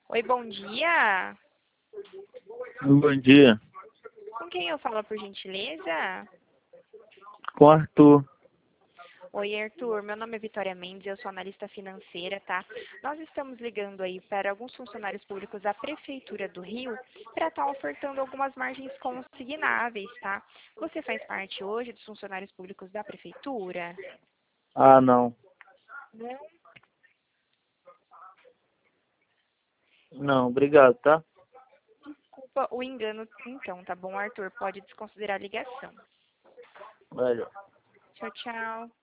Oi, bom dia. Bom dia. Com quem eu falo, por gentileza? Com Arthur. Oi, Arthur. Meu nome é Vitória Mendes, eu sou analista financeira, tá? Nós estamos ligando aí para alguns funcionários públicos da Prefeitura do Rio para estar ofertando algumas margens consignáveis, tá? Você faz parte hoje dos funcionários públicos da Prefeitura? Ah, não. Não. Não, obrigado, tá? Desculpa o engano, então, tá bom, Arthur? Pode desconsiderar a ligação. Valeu. Tchau, tchau.